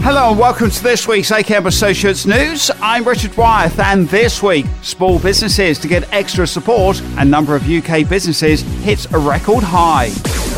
Hello and welcome to this week's AKM Associates News. I'm Richard Wyeth, and this week, small businesses to get extra support and number of UK businesses hits a record high.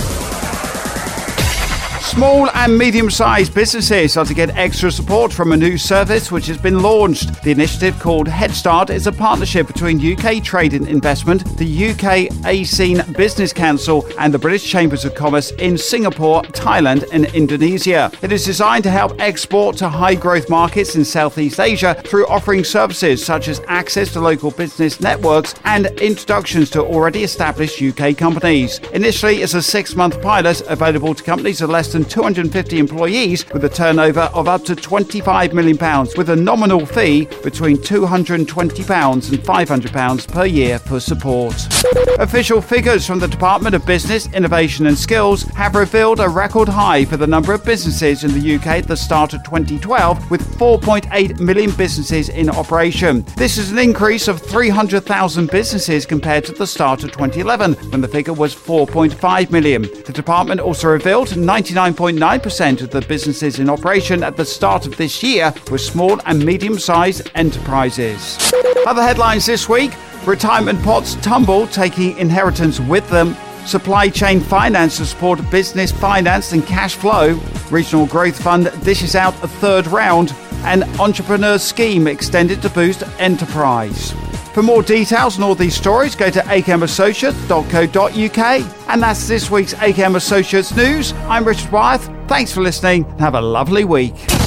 Small and medium-sized businesses are to get extra support from a new service which has been launched. The initiative, called Head Start, is a partnership between UK Trade and Investment, the UK ASEAN Business Council and the British Chambers of Commerce in Singapore, Thailand and Indonesia. It is designed to help export to high-growth markets in Southeast Asia through offering services such as access to local business networks and introductions to already established UK companies. Initially, it's a 6-month pilot available to companies of less than 250 employees with a turnover of up to £25 million, with a nominal fee between £220 and £500 per year for support. Official figures from the Department of Business, Innovation and Skills have revealed a record high for the number of businesses in the UK at the start of 2012, with 4.8 million businesses in operation. This is an increase of 300,000 businesses compared to the start of 2011, when the figure was 4.5 million. The department also revealed 99.9% of the businesses in operation at the start of this year were small and medium-sized enterprises. Other headlines this week: retirement pots tumble, taking inheritance with them. Supply chain finance to support business finance and cash flow. Regional Growth Fund dishes out a third round. And entrepreneur scheme extended to boost enterprise. For more details on all these stories, go to akmassociates.co.uk. And that's this week's AKM Associates News. I'm Richard Wyeth. Thanks for listening and have a lovely week.